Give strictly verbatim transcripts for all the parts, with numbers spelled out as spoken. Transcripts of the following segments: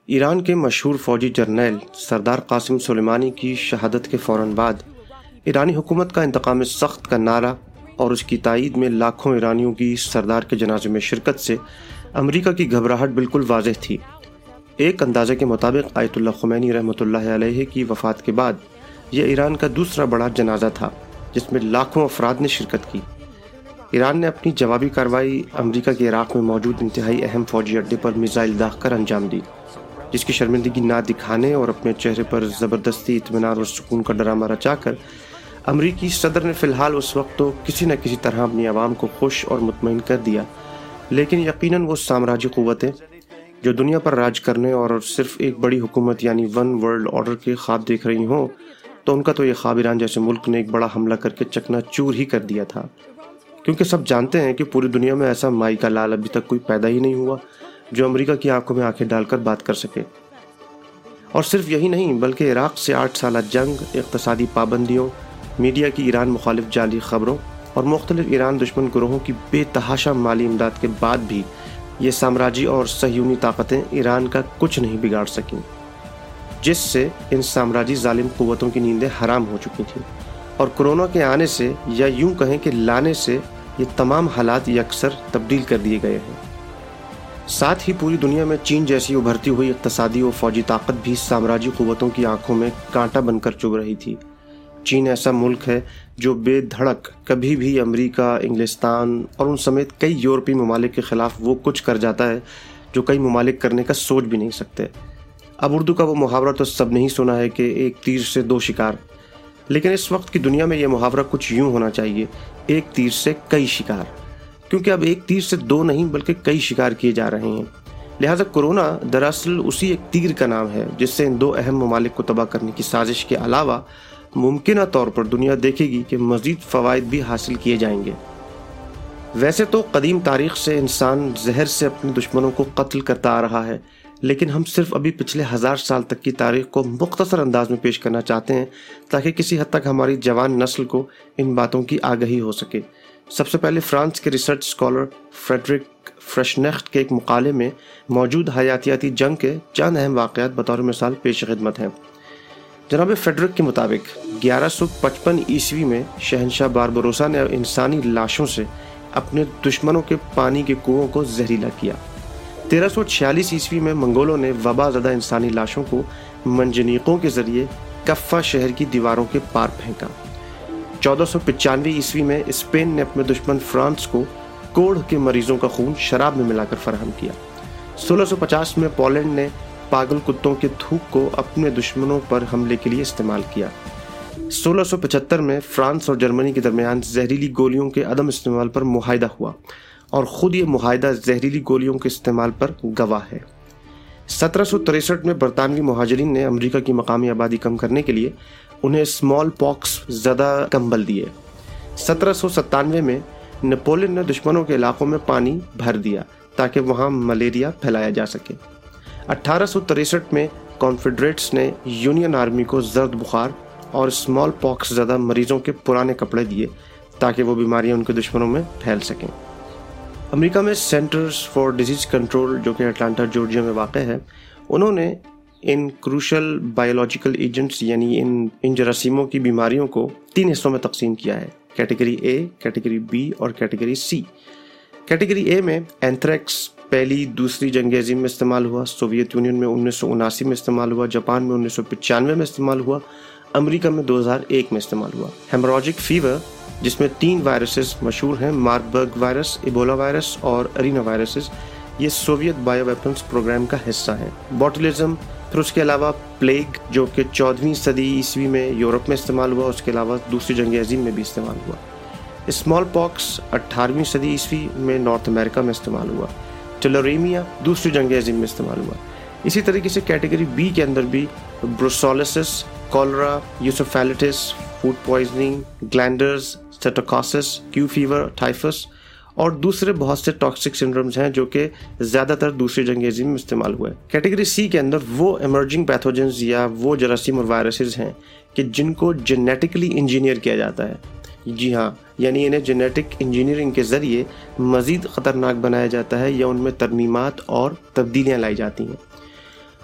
ایران کے مشہور فوجی جرنیل سردار قاسم سلیمانی کی شہادت کے فوراً بعد ایرانی حکومت کا انتقام سخت کا نعرہ اور اس کی تائید میں لاکھوں ایرانیوں کی سردار کے جنازے میں شرکت سے امریکہ کی گھبراہٹ بالکل واضح تھی۔ ایک اندازے کے مطابق آیت اللہ خمینی رحمۃ اللہ علیہ کی وفات کے بعد یہ ایران کا دوسرا بڑا جنازہ تھا جس میں لاکھوں افراد نے شرکت کی۔ ایران نے اپنی جوابی کارروائی امریکہ کے عراق میں موجود انتہائی اہم فوجی اڈے پر میزائل داغ کر انجام دی، جس کی شرمندگی نہ دکھانے اور اپنے چہرے پر زبردستی اطمینان اور سکون کا ڈرامہ رچا کر امریکی صدر نے فی الحال اس وقت تو کسی نہ کسی طرح اپنی عوام کو خوش اور مطمئن کر دیا، لیکن یقیناً وہ سامراجی قوتیں جو دنیا پر راج کرنے اور صرف ایک بڑی حکومت یعنی ون ورلڈ آرڈر کے خواب دیکھ رہی ہوں تو ان کا تو یہ خواب ایران جیسے ملک نے ایک بڑا حملہ کر کے چکنا چور ہی کر دیا تھا، کیونکہ سب جانتے ہیں کہ پوری دنیا میں ایسا مائی کا لال ابھی تک کوئی پیدا ہی نہیں ہوا جو امریکہ کی آنکھوں میں آنکھیں ڈال کر بات کر سکے۔ اور صرف یہی نہیں بلکہ عراق سے آٹھ سالہ جنگ، اقتصادی پابندیوں، میڈیا کی ایران مخالف جعلی خبروں اور مختلف ایران دشمن گروہوں کی بے تحاشا مالی امداد کے بعد بھی یہ سامراجی اور صہیونی طاقتیں ایران کا کچھ نہیں بگاڑ سکیں، جس سے ان سامراجی ظالم قوتوں کی نیندیں حرام ہو چکی تھیں، اور کورونا کے آنے سے یا یوں کہیں کہ لانے سے یہ تمام حالات یکسر تبدیل کر دیے گئے ہیں۔ ساتھ ہی پوری دنیا میں چین جیسی ابھرتی ہوئی اقتصادی و فوجی طاقت بھی سامراجی قوتوں کی آنکھوں میں کانٹا بن کر چبھ رہی تھی۔ چین ایسا ملک ہے جو بے دھڑک کبھی بھی امریکہ، انگلستان اور ان سمیت کئی یورپی ممالک کے خلاف وہ کچھ کر جاتا ہے جو کئی ممالک کرنے کا سوچ بھی نہیں سکتے۔ اب اردو کا وہ محاورہ تو سب نے ہی سنا ہے کہ ایک تیر سے دو شکار، لیکن اس وقت کی دنیا میں یہ محاورہ کچھ یوں ہونا چاہیے، ایک تیر سے کئی شکار، کیونکہ اب ایک تیر سے دو نہیں بلکہ کئی شکار کیے جا رہے ہیں۔ لہٰذا کورونا دراصل اسی ایک تیر کا نام ہے جس سے ان دو اہم ممالک کو تباہ کرنے کی سازش کے علاوہ ممکنہ طور پر دنیا دیکھے گی کہ مزید فوائد بھی حاصل کیے جائیں گے۔ ویسے تو قدیم تاریخ سے انسان زہر سے اپنے دشمنوں کو قتل کرتا آ رہا ہے، لیکن ہم صرف ابھی پچھلے ہزار سال تک کی تاریخ کو مختصر انداز میں پیش کرنا چاہتے ہیں تاکہ کسی حد تک ہماری جوان نسل کو ان باتوں کی آگہی ہو سکے۔ سب سے پہلے فرانس کے ریسرچ اسکالر فریڈرک فرشنیخٹ کے ایک مقالے میں موجود حیاتیاتی جنگ کے چند اہم واقعات بطور مثال پیش خدمت ہیں۔ جناب فریڈرک کے مطابق گیارہ سو پچپن عیسوی میں شہنشاہ باربروسا نے انسانی لاشوں سے اپنے دشمنوں کے پانی کے کنوؤں کو زہریلا کیا۔ تیرہ سو چھیالیس عیسوی میں منگولوں نے وبا زدہ انسانی لاشوں کو منجنیقوں کے ذریعے کفہ شہر کی دیواروں کے پار پھینکا۔ چودہ سو پچانوے عیسوی میں اسپین نے اپنے دشمن فرانس کو کوڑھ کے مریضوں کا خون شراب میں ملا کر فراہم کیا۔ سولہ سو پچاس میں پولینڈ نے پاگل کتوں کے تھوک کو اپنے دشمنوں پر حملے کے لیے استعمال کیا۔ سولہ سو پچہتر میں فرانس اور جرمنی کے درمیان زہریلی گولیوں کے عدم استعمال پر معاہدہ ہوا، اور خود یہ معاہدہ زہریلی گولیوں کے استعمال پر گواہ ہے۔ سترہ سو تریسٹھ میں برطانوی مہاجرین نے امریکہ کی مقامی آبادی کم کرنے کے لیے انہیں اسمال پاکس زدہ کمبل دیے۔ سترہ سو ستانوے میں نیپولن نے دشمنوں کے علاقوں میں پانی بھر دیا تاکہ وہاں ملیریا پھیلایا جا سکے۔ اٹھارہ سو تریسٹھ میں کانفیڈریٹس نے یونین آرمی کو زرد بخار اور اسمال پاکس زدہ مریضوں کے پرانے کپڑے دیے تاکہ وہ بیماریاں ان کے دشمنوں میں پھیل سکیں۔ امریکہ میں سینٹرز فار ڈیزیز کنٹرول جو کہ اٹلانٹا جارجیا میں واقع ہے، انہوں نے ان کروشل بایولوجیکل ایجنٹس یعنی ان ان جراثیموں کی بیماریوں کو تین حصوں میں تقسیم کیا ہے، کیٹیگری اے، کیٹیگری بی اور کیٹیگری سی۔ کیٹیگری اے میں اینتھریکس پہلی دوسری جنگ عظیم میں استعمال ہوا، سوویت یونین میں انیس سو اناسی میں استعمال ہوا، جاپان میں انیس سو پچانوے میں استعمال ہوا، امریکہ میں دو ہزار ایک میں استعمال ہوا۔ ہیموراجک فیور جس میں تین وائرسز مشہور ہیں، ماربرگ وائرس، ایبولا وائرس اور ارینا وائرسز، یہ سوویت بایو ویپنز پروگرام کا حصہ ہیں۔ بوٹولزم، پھر اس کے علاوہ پلیگ جو کہ چودہویں صدی عیسوی میں یورپ میں استعمال ہوا، اس کے علاوہ دوسری جنگ عظیم میں بھی استعمال ہوا۔ اسمال پاکس اٹھارہویں صدی عیسوی میں نارتھ امریکہ میں استعمال ہوا۔ ٹیلوریمیا دوسری جنگ عظیم میں استعمال ہوا۔ اسی طریقے سے کیٹیگری بی کے اندر بھی brucellosis, cholera, encephalitis, food poisoning, glanders, psittacosis, Q fever, typhus اور دوسرے بہت سے ٹاکسک سنڈرومز ہیں جو کہ زیادہ تر دوسری جنگ عظیم میں استعمال ہوئے۔ کیٹیگری سی کے اندر وہ ایمرجنگ پیتھوجنز یا وہ جراثیم اور وائرسز ہیں کہ جن کو جینیٹکلی انجینئر کیا جاتا ہے۔ جی ہاں، یعنی انہیں جینیٹک انجینئرنگ کے ذریعے مزید خطرناک بنایا جاتا ہے یا ان میں ترمیمات اور تبدیلیاں لائی جاتی ہیں۔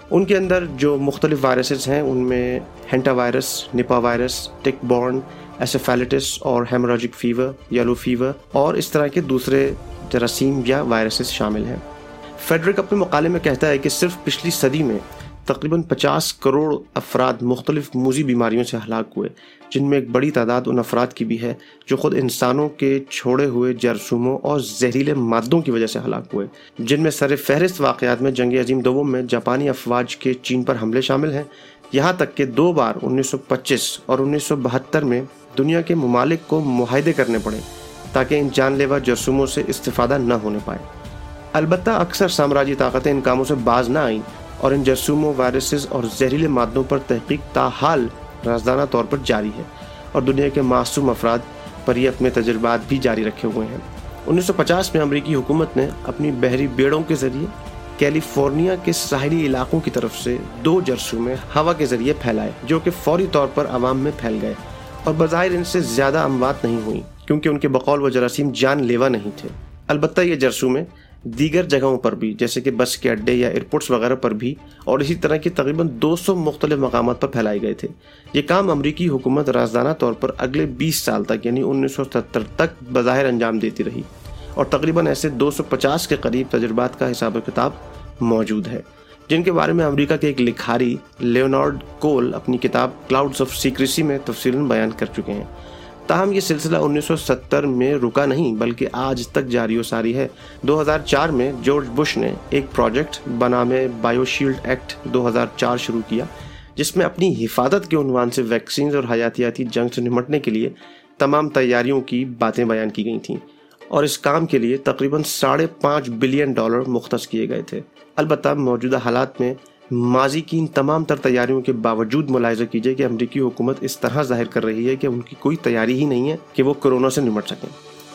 ان کے اندر جو مختلف وائرسز ہیں ان میں hanta virus, Nipah virus, tick borne encephalitis اور ہیموریجک فیور، یلو فیور اور اس طرح کے دوسرے جراثیم یا وائرسز شامل ہیں۔ فیڈرک اپنے مقالے میں کہتا ہے کہ صرف پچھلی صدی میں تقریباً پچاس کروڑ افراد مختلف موذی بیماریوں سے ہلاک ہوئے، جن میں ایک بڑی تعداد ان افراد کی بھی ہے جو خود انسانوں کے چھوڑے ہوئے جرثوموں اور زہریلے مادوں کی وجہ سے ہلاک ہوئے، جن میں سر فہرست واقعات میں جنگ عظیم دوم میں جاپانی افواج کے چین پر حملے شامل ہیں، یہاں تک کہ دو بار انیس سو پچیس اور انیس سو بہتر میں دنیا کے ممالک کو معاہدے کرنے پڑے تاکہ ان جان لیوا جرثوموں سے استفادہ نہ ہونے پائے۔ البتہ اکثر سامراجی طاقتیں ان کاموں سے باز نہ آئیں اور ان جرثوموں، وائرسز اور زہریلے مادوں پر تحقیق تاحال رازدانہ طور پر جاری ہے اور دنیا کے معصوم افراد پر یہ اپنے تجربات بھی جاری رکھے ہوئے ہیں۔ انیس سو پچاس میں امریکی حکومت نے اپنی بحری بیڑوں کے ذریعے کیلیفورنیا کے ساحلی علاقوں کی طرف سے دو جرثومے ہوا کے ذریعے پھیلائے، جو کہ فوری طور پر عوام میں پھیل گئے اور بظاہر ان سے زیادہ اموات نہیں ہوئیں کیونکہ ان کے بقول وہ جراثیم جان لیوا نہیں تھے۔ البتہ یہ جرثومے دیگر جگہوں پر بھی جیسے کہ بس کے اڈے یا ایئرپورٹس وغیرہ پر بھی اور اسی طرح کی تقریباً دو سو مختلف مقامات پر پھیلائے گئے تھے۔ یہ کام امریکی حکومت رازدانہ طور پر اگلے بیس سال تک یعنی انیس سو ستر تک بظاہر انجام دیتی رہی اور تقریباً ایسے دو سو پچاس کے قریب تجربات کا حساب و کتاب موجود ہے، جن کے بارے میں امریکہ کے ایک لکھاری لیونارڈ کول اپنی کتاب کلاؤڈز آف سیکریسی میں تفصیلاً بیان کر چکے ہیں۔ تاہم یہ سلسلہ انیس سو ستر میں رکا نہیں بلکہ آج تک جاری و ساری ہے۔ دو ہزار چار میں جارج بش نے ایک پروجیکٹ بنام بایو شیلڈ ایکٹ دو ہزار چار شروع کیا، جس میں اپنی حفاظت کے عنوان سے ویکسینز اور حیاتیاتی جنگ سے نمٹنے کے لیے تمام تیاریوں کی باتیں بیان کی گئی تھیں اور اس کام کے لیے تقریباً ساڑھے پانچ بلین ڈالر مختص کیے گئے تھے۔ البتہ موجودہ حالات میں ماضی کی ان تمام تر تیاریوں کے باوجود ملاحظہ کیجیے کہ امریکی حکومت اس طرح ظاہر کر رہی ہے کہ ان کی کوئی تیاری ہی نہیں ہے کہ وہ کورونا سے نمٹ سکیں۔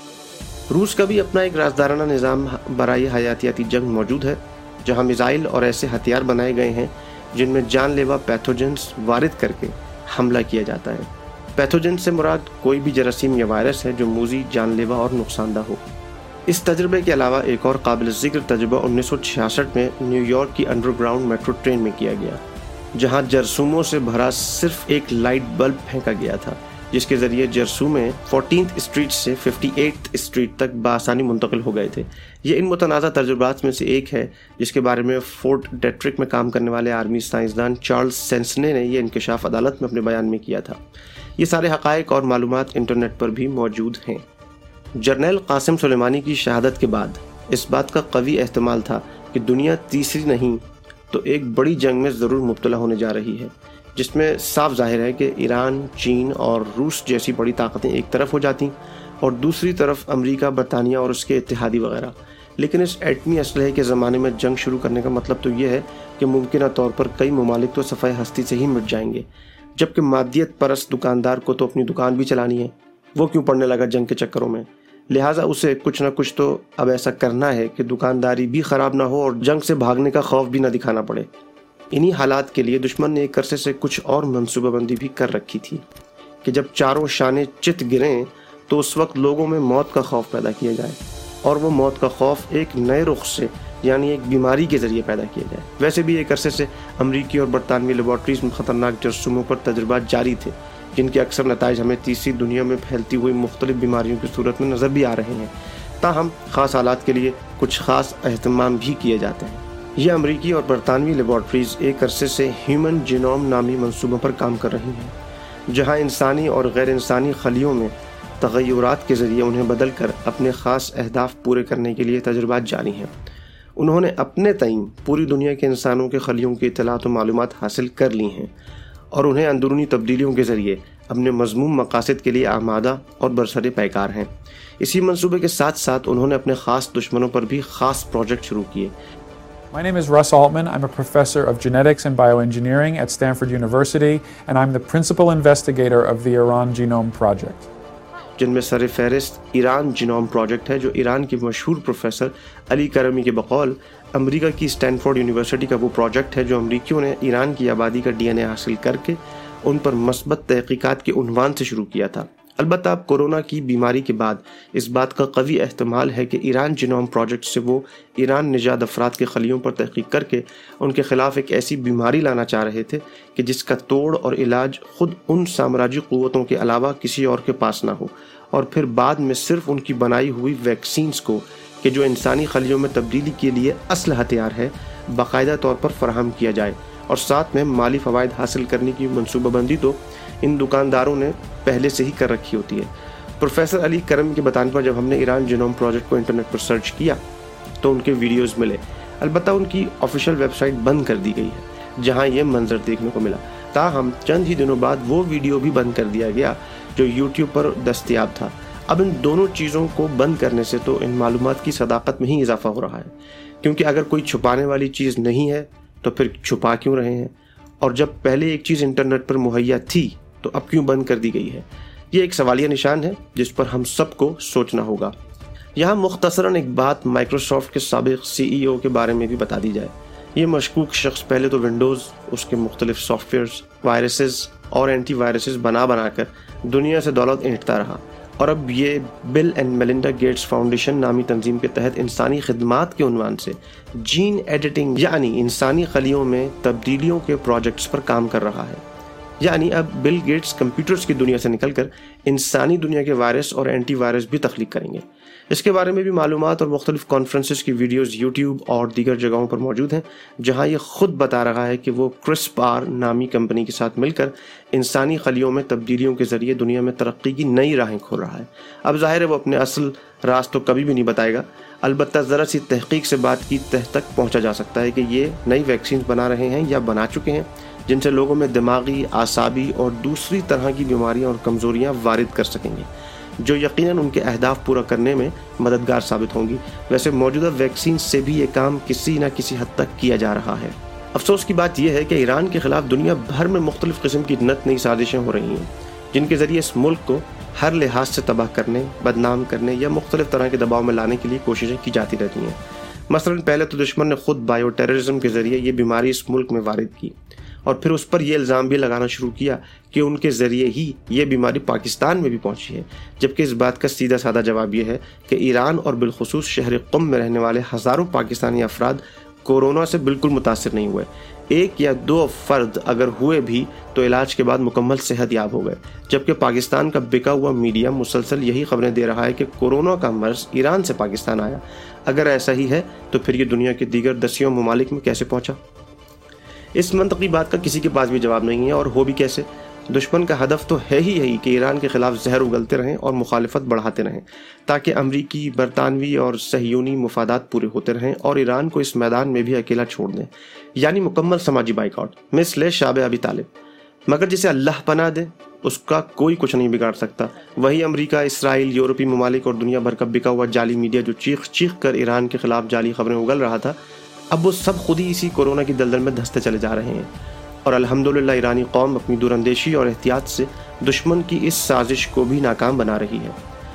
روس کا بھی اپنا ایک رازدارانہ نظام برائے حیاتیاتی جنگ موجود ہے، جہاں میزائل اور ایسے ہتھیار بنائے گئے ہیں جن میں جان لیوا پیتھوجنس وارد کر کے حملہ کیا جاتا ہے۔ پیتھوجن سے مراد کوئی بھی جراثیم یا وائرس ہے جو موذی، جان لیوا اور نقصان دہ ہو۔ اس تجربے کے علاوہ ایک اور قابل ذکر تجربہ انیس سو چھیاسٹھ میں نیو یارک کی انڈر گراؤنڈ میٹرو ٹرین میں کیا گیا، جہاں جرثوموں سے بھرا صرف ایک لائٹ بلب پھینکا گیا تھا، جس کے ذریعے جرثومے فورٹینتھ اسٹریٹ سے ففٹی ایٹھ اسٹریٹ تک بآسانی منتقل ہو گئے تھے۔ یہ ان متنازع تجربات میں سے ایک ہے جس کے بارے میں فورٹ ڈیٹرک میں کام کرنے والے آرمی سائنسدان چارلز سینسنے نے یہ انکشاف عدالت میں اپنے بیان میں کیا تھا۔ یہ سارے حقائق اور معلومات انٹرنیٹ پر بھی موجود ہیں۔ جرنیل قاسم سلیمانی کی شہادت کے بعد اس بات کا قوی احتمال تھا کہ دنیا تیسری نہیں تو ایک بڑی جنگ میں ضرور مبتلا ہونے جا رہی ہے، جس میں صاف ظاہر ہے کہ ایران، چین اور روس جیسی بڑی طاقتیں ایک طرف ہو جاتی اور دوسری طرف امریکہ، برطانیہ اور اس کے اتحادی وغیرہ۔ لیکن اس ایٹمی اسلحے کے زمانے میں جنگ شروع کرنے کا مطلب تو یہ ہے کہ ممکنہ طور پر کئی ممالک تو صفحہ ہستی سے ہی مٹ جائیں گے، جبکہ مادیت پرست دکاندار کو تو اپنی دکان بھی چلانی ہے، وہ کیوں پڑنے لگا جنگ کے چکروں میں؟ لہٰذا اسے کچھ نہ کچھ تو اب ایسا کرنا ہے کہ دکانداری بھی خراب نہ ہو اور جنگ سے بھاگنے کا خوف بھی نہ دکھانا پڑے۔ انہی حالات کے لیے دشمن نے ایک عرصے سے کچھ اور منصوبہ بندی بھی کر رکھی تھی کہ جب چاروں شانے چت گریں تو اس وقت لوگوں میں موت کا خوف پیدا کیا جائے، اور وہ موت کا خوف ایک نئے رخ سے یعنی ایک بیماری کے ذریعے پیدا کیا جائے۔ ویسے بھی ایک عرصے سے امریکی اور برطانوی لیبارٹریز میں خطرناک جرثوموں پر تجربات جاری تھے، جن کے اکثر نتائج ہمیں تیسری دنیا میں پھیلتی ہوئی مختلف بیماریوں کی صورت میں نظر بھی آ رہے ہیں، تاہم خاص حالات کے لیے کچھ خاص اہتمام بھی کیے جاتے ہیں۔ یہ امریکی اور برطانوی لیبارٹریز ایک عرصے سے ہیومن جینوم نامی منصوبوں پر کام کر رہی ہیں، جہاں انسانی اور غیر انسانی خلیوں میں تغیرات کے ذریعے انہیں بدل کر اپنے خاص اہداف پورے کرنے کے لیے تجربات جاری ہیں۔ انہوں نے اپنے تئیں پوری دنیا کے انسانوں کے خلیوں کی اطلاعات و معلومات حاصل کر لی ہیں اور انہیں اندرونی تبدیلیوں کے ذریعے اپنے مضموم مقاصد کے لیے آمادہ اور برسر پیکار ہیں۔ اسی منصوبے کے ساتھ ساتھ انہوں نے اپنے خاص دشمنوں پر بھی خاص پروجیکٹ شروع کیے۔ My name is Russ Altman. I'm a professor of genetics and bioengineering at Stanford University, and I'm the principal investigator of the Iran Genome Project. جن میں سر فہرست ایران جینوم پروجیکٹ ہے، جو ایران کے مشہور پروفیسر علی کرمی کے بقول امریکہ کی اسٹینفورڈ یونیورسٹی کا وہ پروجیکٹ ہے جو امریکیوں نے ایران کی آبادی کا ڈی این اے حاصل کر کے ان پر مثبت تحقیقات کے عنوان سے شروع کیا تھا۔ البتہ اب کورونا کی بیماری کے بعد اس بات کا قوی احتمال ہے کہ ایران جینوم پروجیکٹ سے وہ ایران نژاد افراد کے خلیوں پر تحقیق کر کے ان کے خلاف ایک ایسی بیماری لانا چاہ رہے تھے کہ جس کا توڑ اور علاج خود ان سامراجی قوتوں کے علاوہ کسی اور کے پاس نہ ہو، اور پھر بعد میں صرف ان کی بنائی ہوئی ویکسینز کو کہ جو انسانی خلیوں میں تبدیلی کے لیے اصل ہتھیار ہے باقاعدہ طور پر فراہم کیا جائے، اور ساتھ میں مالی فوائد حاصل کرنے کی منصوبہ بندی تو ان دکانداروں نے پہلے سے ہی کر رکھی ہوتی ہے۔ پروفیسر علی کرم کے بتانے پر جب ہم نے ایران جینوم پروجیکٹ کو انٹرنیٹ پر سرچ کیا تو ان کے ویڈیوز ملے، البتہ ان کی آفیشیل ویب سائٹ بند کر دی گئی ہے جہاں یہ منظر دیکھنے کو ملا۔ تاہم چند ہی دنوں بعد وہ ویڈیو بھی بند کر دیا گیا جو یوٹیوب پر دستیاب تھا۔ اب ان دونوں چیزوں کو بند کرنے سے تو ان معلومات کی صداقت میں ہی اضافہ ہو رہا ہے، کیونکہ اگر کوئی چھپانے والی چیز نہیں ہے تو پھر چھپا کیوں رہے ہیں، اور جب پہلے ایک چیز انٹرنیٹ پر مہیا تھی تو اب کیوں بند کر دی گئی ہے؟ یہ ایک سوالیہ نشان ہے جس پر ہم سب کو سوچنا ہوگا۔ یہاں مختصراً ایک بات مائکروسافٹ کے سابق سی ای او کے بارے میں بھی بتا دی جائے۔ یہ مشکوک شخص پہلے تو ونڈوز، اس کے مختلف سافٹ ویئرز، وائرسز اور اینٹی وائرسز بنا بنا کر دنیا سے دولت اینٹتا رہا، اور اب یہ Bill and Melinda Gates foundation نامی تنظیم کے تحت انسانی خدمات کے عنوان سے جین ایڈیٹنگ یعنی انسانی خلیوں میں تبدیلیوں کے پروجیکٹس پر کام کر رہا ہے۔ یعنی اب بل گیٹس کمپیوٹرز کی دنیا سے نکل کر انسانی دنیا کے وائرس اور اینٹی وائرس بھی تخلیق کریں گے۔ اس کے بارے میں بھی معلومات اور مختلف کانفرنسز کی ویڈیوز یوٹیوب اور دیگر جگہوں پر موجود ہیں، جہاں یہ خود بتا رہا ہے کہ وہ کرسپر نامی کمپنی کے ساتھ مل کر انسانی خلیوں میں تبدیلیوں کے ذریعے دنیا میں ترقی کی نئی راہیں کھول رہا ہے۔ اب ظاہر ہے وہ اپنے اصل راز تو کبھی بھی نہیں بتائے گا، البتہ ذرا سی تحقیق سے بات کی تہ تک پہنچا جا سکتا ہے کہ یہ نئی ویکسینز بنا رہے ہیں یا بنا چکے ہیں جن سے لوگوں میں دماغی، اعصابی اور دوسری طرح کی بیماریاں اور کمزوریاں وارد کر سکیں گے، جو یقیناً ان کے اہداف پورا کرنے میں مددگار ثابت ہوں گی۔ ویسے موجودہ ویکسین سے بھی یہ کام کسی نہ کسی حد تک کیا جا رہا ہے۔ افسوس کی بات یہ ہے کہ ایران کے خلاف دنیا بھر میں مختلف قسم کی نت نئی سازشیں ہو رہی ہیں، جن کے ذریعے اس ملک کو ہر لحاظ سے تباہ کرنے، بدنام کرنے یا مختلف طرح کے دباؤ میں لانے کے لیے کوششیں کی جاتی رہتی ہیں۔ مثلاً پہلے تو دشمن نے خود بائیو ٹیررزم کے ذریعے یہ بیماری اس ملک میں وارد کی، اور پھر اس پر یہ الزام بھی لگانا شروع کیا کہ ان کے ذریعے ہی یہ بیماری پاکستان میں بھی پہنچی ہے، جبکہ اس بات کا سیدھا سادہ جواب یہ ہے کہ ایران اور بالخصوص شہر قم میں رہنے والے ہزاروں پاکستانی افراد کورونا سے بالکل متاثر نہیں ہوئے۔ ایک یا دو فرد اگر ہوئے بھی تو علاج کے بعد مکمل صحت یاب ہو گئے، جبکہ پاکستان کا بکا ہوا میڈیا مسلسل یہی خبریں دے رہا ہے کہ کورونا کا مرض ایران سے پاکستان آیا۔ اگر ایسا ہی ہے تو پھر یہ دنیا کے دیگر دسیوں ممالک میں کیسے پہنچا؟ اس منطقی بات کا کسی کے پاس بھی جواب نہیں ہے، اور ہو بھی کیسے؟ دشمن کا ہدف تو ہے ہی یہی کہ ایران کے خلاف زہر اگلتے رہیں اور مخالفت بڑھاتے رہیں، تاکہ امریکی، برطانوی اور صہیونی مفادات پورے ہوتے رہیں اور ایران کو اس میدان میں بھی اکیلا چھوڑ دیں، یعنی مکمل سماجی بائیکاٹ، مثل شاب ابی طالب۔ مگر جسے اللہ پناہ دے اس کا کوئی کچھ نہیں بگاڑ سکتا۔ وہی امریکہ، اسرائیل، یورپی ممالک اور دنیا بھر کا بکا ہوا جعلی میڈیا جو چیخ چیخ کر ایران کے خلاف جعلی خبریں اگل رہا تھا، اب وہ سب خود ہی اسی کورونا کی دلدل میں دھنستے چلے جا رہے ہیں، اور الحمدللہ ایرانی قوم اپنی دور اندیشی اور احتیاط سے دشمن کی اس سازش کو بھی ناکام بنا رہی ہے۔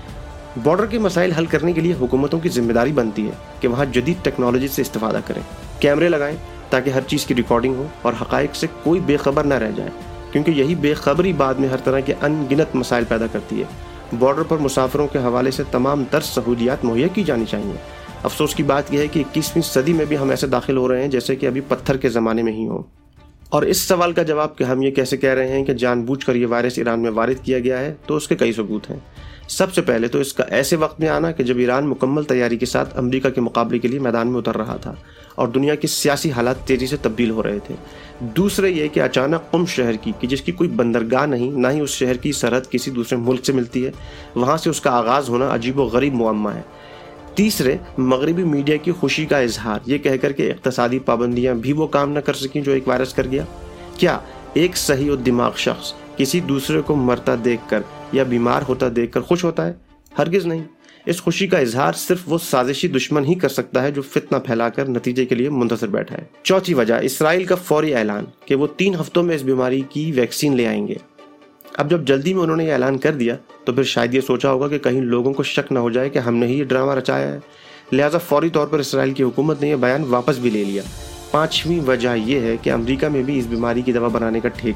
بارڈر کے مسائل حل کرنے کے لیے حکومتوں کی ذمہ داری بنتی ہے کہ وہاں جدید ٹیکنالوجی سے استفادہ کریں، کیمرے لگائیں تاکہ ہر چیز کی ریکارڈنگ ہو اور حقائق سے کوئی بے خبر نہ رہ جائے، کیونکہ یہی بے خبری بعد میں ہر طرح کے ان گنت مسائل پیدا کرتی ہے۔ بارڈر پر مسافروں کے حوالے سے تمام تر سہولیات مہیا کی جانی چاہیے۔ افسوس کی بات یہ ہے کہ اکیسویں صدی میں بھی ہم ایسے داخل ہو رہے ہیں جیسے کہ ابھی پتھر کے زمانے میں ہی ہوں۔ اور اس سوال کا جواب کہ ہم یہ کیسے کہہ رہے ہیں کہ جان بوجھ کر یہ وائرس ایران میں وارد کیا گیا ہے، تو اس کے کئی ثبوت ہیں۔ سب سے پہلے تو اس کا ایسے وقت میں آنا کہ جب ایران مکمل تیاری کے ساتھ امریکہ کے مقابلے کے لیے میدان میں اتر رہا تھا اور دنیا کے سیاسی حالات تیزی سے تبدیل ہو رہے تھے۔ دوسرے یہ کہ اچانک قم شہر کی کہ جس کی کوئی بندرگاہ نہیں، نہ ہی اس شہر کی سرحد کسی دوسرے ملک سے ملتی ہے، وہاں سے اس کا آغاز ہونا عجیب و غریب معمہ ہے۔ تیسرے، مغربی میڈیا کی خوشی کا اظہار یہ کہہ کر کہ اقتصادی پابندیاں بھی وہ کام نہ کر سکیں جو ایک وائرس کر گیا۔ کیا ایک صحیح و دماغ شخص کسی دوسرے کو مرتا دیکھ کر یا بیمار ہوتا دیکھ کر خوش ہوتا ہے؟ ہرگز نہیں۔ اس خوشی کا اظہار صرف وہ سازشی دشمن ہی کر سکتا ہے جو فتنہ پھیلا کر نتیجے کے لیے منتظر بیٹھا ہے۔ چوتھی وجہ، اسرائیل کا فوری اعلان کہ وہ تین ہفتوں میں اس بیماری کی ویکسین لے آئیں گے۔ اب جب جلدی میں انہوں نے یہ اعلان کر دیا تو پھر شاید یہ سوچا ہوگا کہ کہیں لوگوں کو شک نہ ہو جائے کہ ہم نے ہی یہ ڈرامہ رچایا ہے، لہٰذا فوری طور پر اسرائیل کی حکومت نے یہ بیان واپس بھی لے لیا۔ پانچویں وجہ یہ ہے کہ امریکہ میں بھی اس بیماری کی دوا بنانے کا ٹھیکہ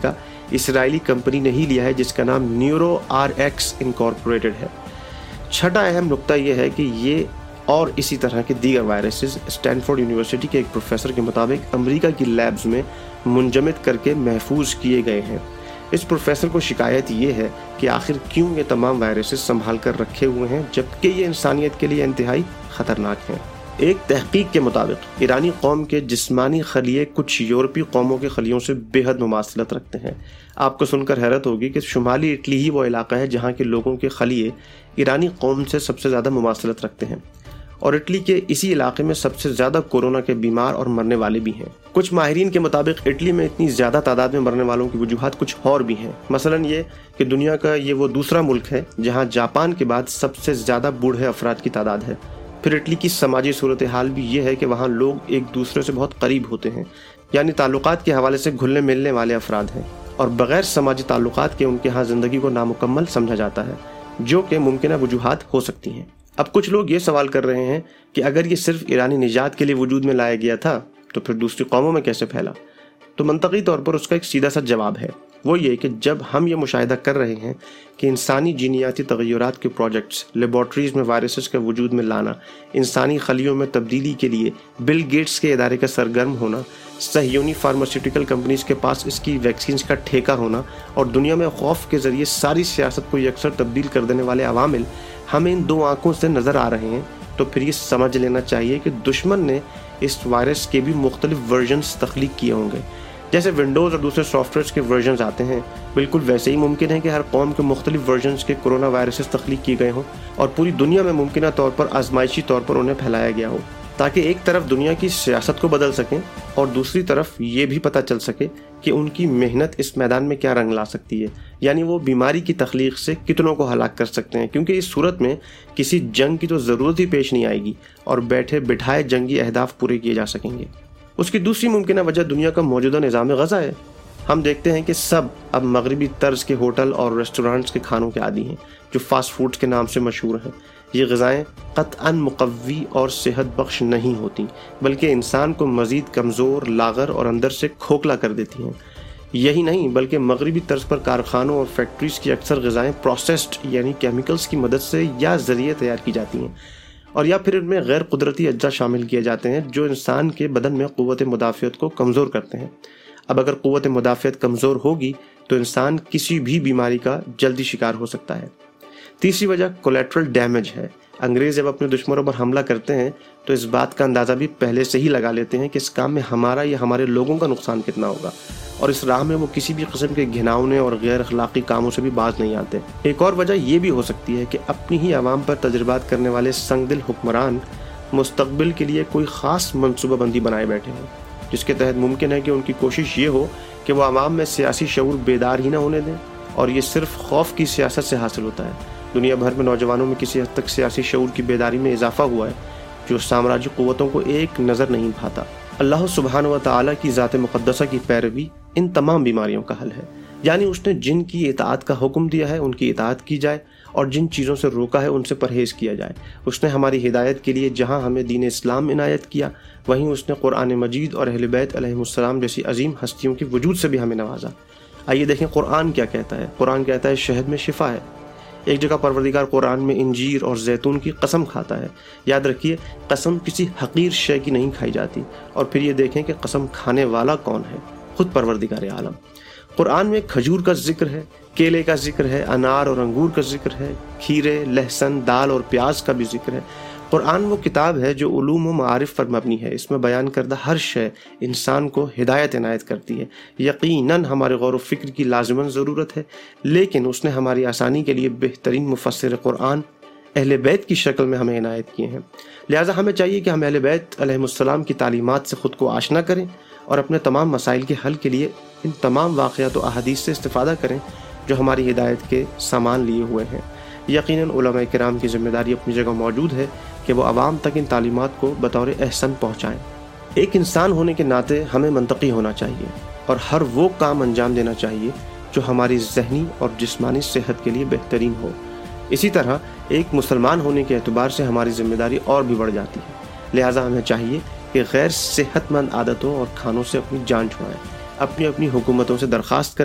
اسرائیلی کمپنی نے ہی لیا ہے جس کا نام نیورو آر ایکس انکارپوریٹڈ ہے۔ چھٹا اہم نقطہ یہ ہے کہ یہ اور اسی طرح کے دیگر وائرسز اسٹینفورڈ یونیورسٹی کے ایک پروفیسر کے مطابق امریکہ کی لیبز میں منجمد کر کے محفوظ کیے گئے ہیں۔ اس پروفیسر کو شکایت یہ ہے کہ آخر کیوں یہ تمام وائرسز سنبھال کر رکھے ہوئے ہیں جبکہ یہ انسانیت کے لیے انتہائی خطرناک ہیں۔ ایک تحقیق کے مطابق ایرانی قوم کے جسمانی خلیے کچھ یورپی قوموں کے خلیوں سے بے حد مماثلت رکھتے ہیں۔ آپ کو سن کر حیرت ہوگی کہ شمالی اٹلی ہی وہ علاقہ ہے جہاں کے لوگوں کے خلیے ایرانی قوم سے سب سے زیادہ مماثلت رکھتے ہیں، اور اٹلی کے اسی علاقے میں سب سے زیادہ کورونا کے بیمار اور مرنے والے بھی ہیں۔ کچھ ماہرین کے مطابق اٹلی میں اتنی زیادہ تعداد میں مرنے والوں کی وجوہات کچھ اور بھی ہیں، مثلاً یہ کہ دنیا کا یہ وہ دوسرا ملک ہے جہاں جاپان کے بعد سب سے زیادہ بوڑھے افراد کی تعداد ہے۔ پھر اٹلی کی سماجی صورتحال بھی یہ ہے کہ وہاں لوگ ایک دوسرے سے بہت قریب ہوتے ہیں، یعنی تعلقات کے حوالے سے گھلنے ملنے والے افراد ہیں، اور بغیر سماجی تعلقات کے ان کے ہاں زندگی کو نامکمل سمجھا جاتا ہے، جو کہ ممکنہ وجوہات ہو سکتی ہیں۔ اب کچھ لوگ یہ سوال کر رہے ہیں کہ اگر یہ صرف ایرانی نجات کے لیے وجود میں لایا گیا تھا تو پھر دوسری قوموں میں کیسے پھیلا؟ تو منطقی طور پر اس کا ایک سیدھا سا جواب ہے، وہ یہ کہ جب ہم یہ مشاہدہ کر رہے ہیں کہ انسانی جینیاتی تغیرات کے پروجیکٹس لیبارٹریز میں وائرسز کے وجود میں لانا، انسانی خلیوں میں تبدیلی کے لیے بل گیٹس کے ادارے کا سرگرم ہونا، صہیونی فارماسیوٹیکل کمپنیز کے پاس اس کی ویکسینز کا ٹھیکہ ہونا، اور دنیا میں خوف کے ذریعے ساری سیاست کو یکسر تبدیل کر دینے والے عوامل ہمیں ان دو آنکھوں سے نظر آ رہے ہیں، تو پھر یہ سمجھ لینا چاہیے کہ دشمن نے اس وائرس کے بھی مختلف ورژنز تخلیق کیے ہوں گے۔ جیسے ونڈوز اور دوسرے سافٹ ویئرس کے ورژنز آتے ہیں، بالکل ویسے ہی ممکن ہے کہ ہر قوم کے مختلف ورژنز کے کرونا وائرسز تخلیق کیے گئے ہوں اور پوری دنیا میں ممکنہ طور پر آزمائشی طور پر انہیں پھیلایا گیا ہو، تاکہ ایک طرف دنیا کی سیاست کو بدل سکیں اور دوسری طرف یہ بھی پتہ چل سکے کہ ان کی محنت اس میدان میں کیا رنگ لا سکتی ہے، یعنی وہ بیماری کی تخلیق سے کتنوں کو ہلاک کر سکتے ہیں، کیونکہ اس صورت میں کسی جنگ کی تو ضرورت ہی پیش نہیں آئے گی اور بیٹھے بٹھائے جنگی اہداف پورے کیے جا سکیں گے۔ اس کی دوسری ممکنہ وجہ دنیا کا موجودہ نظام غذا ہے۔ ہم دیکھتے ہیں کہ سب اب مغربی طرز کے ہوٹل اور ریسٹورانٹس کے کھانوں کے عادی ہیں جو فاسٹ فوڈ کے نام سے مشہور ہیں۔ یہ غذائیں قطعاً مقوی اور صحت بخش نہیں ہوتی، بلکہ انسان کو مزید کمزور، لاغر اور اندر سے کھوکھلا کر دیتی ہیں۔ یہی نہیں بلکہ مغربی طرز پر کارخانوں اور فیکٹریز کی اکثر غذائیں پروسیسڈ یعنی کیمیکلز کی مدد سے یا ذریعے تیار کی جاتی ہیں، اور یا پھر ان میں غیر قدرتی اجزاء شامل کیے جاتے ہیں جو انسان کے بدن میں قوت مدافعت کو کمزور کرتے ہیں۔ اب اگر قوت مدافعت کمزور ہوگی تو انسان کسی بھی بیماری کا جلدی شکار ہو سکتا ہے۔ تیسری وجہ کولیٹرل ڈیمیج ہے۔ انگریز جب اپنے دشمنوں پر حملہ کرتے ہیں تو اس بات کا اندازہ بھی پہلے سے ہی لگا لیتے ہیں کہ اس کام میں ہمارا یا ہمارے لوگوں کا نقصان کتنا ہوگا، اور اس راہ میں وہ کسی بھی قسم کے گھناؤنے اور غیر اخلاقی کاموں سے بھی باز نہیں آتے۔ ایک اور وجہ یہ بھی ہو سکتی ہے کہ اپنی ہی عوام پر تجربات کرنے والے سنگ دل حکمران مستقبل کے لیے کوئی خاص منصوبہ بندی بنائے بیٹھے ہیں، جس کے تحت ممکن ہے کہ ان کی کوشش یہ ہو کہ وہ عوام میں سیاسی شعور بیدار ہی نہ ہونے دیں، اور یہ صرف خوف کی سیاست سے حاصل ہوتا ہے۔ دنیا بھر میں نوجوانوں میں کسی حد تک سیاسی شعور کی بیداری میں اضافہ ہوا ہے جو سامراجی قوتوں کو ایک نظر نہیں بھاتا۔ اللہ سبحانہ و تعالیٰ کی ذات مقدسہ کی پیروی ان تمام بیماریوں کا حل ہے، یعنی اس نے جن کی اطاعت کا حکم دیا ہے ان کی اطاعت کی جائے، اور جن چیزوں سے روکا ہے ان سے پرہیز کیا جائے۔ اس نے ہماری ہدایت کے لیے جہاں ہمیں دین اسلام عنایت کیا، وہیں اس نے قرآن مجید اور اہل بیت علیہم السلام جیسی عظیم ہستیوں کے وجود سے بھی ہمیں نوازا۔ آئیے دیکھیں قرآن کیا کہتا ہے۔ قرآن کہتا ہے شہد میں شفا ہے۔ ایک جگہ پروردگار قرآن میں انجیر اور زیتون کی قسم کھاتا ہے۔ یاد رکھیے قسم کسی حقیر شے کی نہیں کھائی جاتی، اور پھر یہ دیکھیں کہ قسم کھانے والا کون ہے، خود پروردگار عالم۔ قرآن میں کھجور کا ذکر ہے، کیلے کا ذکر ہے، انار اور انگور کا ذکر ہے، کھیرے، لہسن، دال اور پیاز کا بھی ذکر ہے۔ قرآن وہ کتاب ہے جو علوم و معارف پر مبنی ہے۔ اس میں بیان کردہ ہر شے انسان کو ہدایت عنایت کرتی ہے۔ یقیناً ہمارے غور و فکر کی لازماً ضرورت ہے، لیکن اس نے ہماری آسانی کے لیے بہترین مفسر قرآن اہل بیت کی شکل میں ہمیں عنایت کیے ہیں۔ لہٰذا ہمیں چاہیے کہ ہم اہل بیت علیہم السلام کی تعلیمات سے خود کو آشنا کریں اور اپنے تمام مسائل کے حل کے لیے ان تمام واقعات و احادیث سے استفادہ کریں جو ہماری ہدایت کے سامان لیے ہوئے ہیں۔ یقیناً علماء کرام کی ذمہ داری اپنی جگہ موجود ہے کہ وہ عوام تک ان تعلیمات کو بطور احسن پہنچائیں۔ ایک انسان ہونے کے ناطے ہمیں منطقی ہونا چاہیے اور ہر وہ کام انجام دینا چاہیے جو ہماری ذہنی اور جسمانی صحت کے لیے بہترین ہو۔ اسی طرح ایک مسلمان ہونے کے اعتبار سے ہماری ذمہ داری اور بھی بڑھ جاتی ہے۔ لہٰذا ہمیں چاہیے کہ غیر صحت مند عادتوں اور کھانوں سے اپنی جان چھڑائیں، اپنی اپنی حکومتوں سے درخواست کریں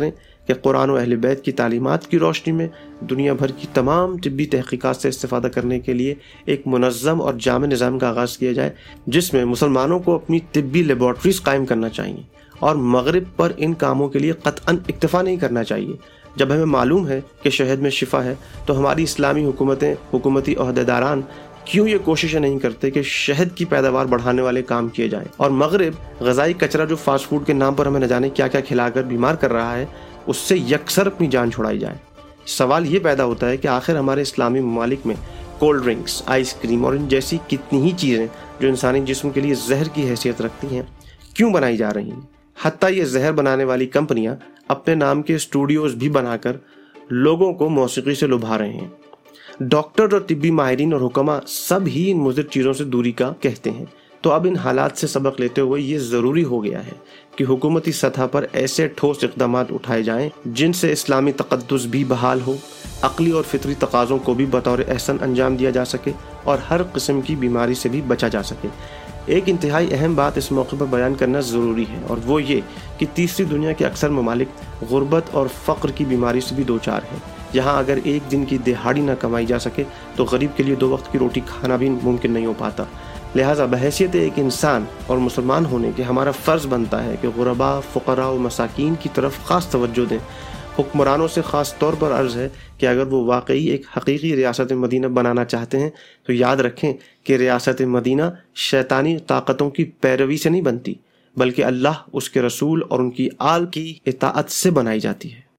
کہ قرآن و اہل بیت کی تعلیمات کی روشنی میں دنیا بھر کی تمام طبی تحقیقات سے استفادہ کرنے کے لیے ایک منظم اور جامع نظام کا آغاز کیا جائے، جس میں مسلمانوں کو اپنی طبی لیبارٹریز قائم کرنا چاہیے اور مغرب پر ان کاموں کے لیے قطعاً اکتفا نہیں کرنا چاہیے۔ جب ہمیں معلوم ہے کہ شہد میں شفا ہے تو ہماری اسلامی حکومتیں، حکومتی عہدیداران کیوں یہ کوششیں نہیں کرتے کہ شہد کی پیداوار بڑھانے والے کام کیے جائیں، اور مغرب غذائی کچرا جو فاسٹ فوڈ کے نام پر ہمیں نہ جانے کیا کیا کھلا کر بیمار کر رہا ہے، اس سے یکسر اپنی جان چھڑائی جائے۔ سوال یہ پیدا ہوتا ہے کہ آخر ہمارے اسلامی ممالک میں کولڈ ڈرنکس، آئس کریم اور ان جیسی کتنی ہی چیزیں جو انسانی جسم کے لیے زہر کی حیثیت رکھتی ہیں کیوں بنائی جا رہی ہیں؟ حتیٰ یہ زہر بنانے والی کمپنیاں اپنے نام کے اسٹوڈیوز بھی بنا کر لوگوں کو موسیقی سے لبھا رہے ہیں۔ ڈاکٹر اور طبی ماہرین اور حکماء سب ہی ان مضر چیزوں سے دوری کا کہتے ہیں۔ تو اب ان حالات سے سبق لیتے ہوئے یہ ضروری ہو گیا ہے کہ حکومتی سطح پر ایسے ٹھوس اقدامات اٹھائے جائیں جن سے اسلامی تقدس بھی بحال ہو، عقلی اور فطری تقاضوں کو بھی بطور احسن انجام دیا جا سکے اور ہر قسم کی بیماری سے بھی بچا جا سکے۔ ایک انتہائی اہم بات اس موقع پر بیان کرنا ضروری ہے، اور وہ یہ کہ تیسری دنیا کے اکثر ممالک غربت اور فقر کی بیماری سے بھی دوچار ہیں۔ یہاں اگر ایک دن کی دہاڑی نہ کمائی جا سکے تو غریب کے لیے دو وقت کی روٹی کھانا بھی ممکن نہیں ہو پاتا۔ لہٰذا بحیثیت ایک انسان اور مسلمان ہونے کے ہمارا فرض بنتا ہے کہ غرباء، فقراء و مساکین کی طرف خاص توجہ دیں۔ حکمرانوں سے خاص طور پر عرض ہے کہ اگر وہ واقعی ایک حقیقی ریاست مدینہ بنانا چاہتے ہیں تو یاد رکھیں کہ ریاست مدینہ شیطانی طاقتوں کی پیروی سے نہیں بنتی، بلکہ اللہ، اس کے رسول اور ان کی آل کی اطاعت سے بنائی جاتی ہے۔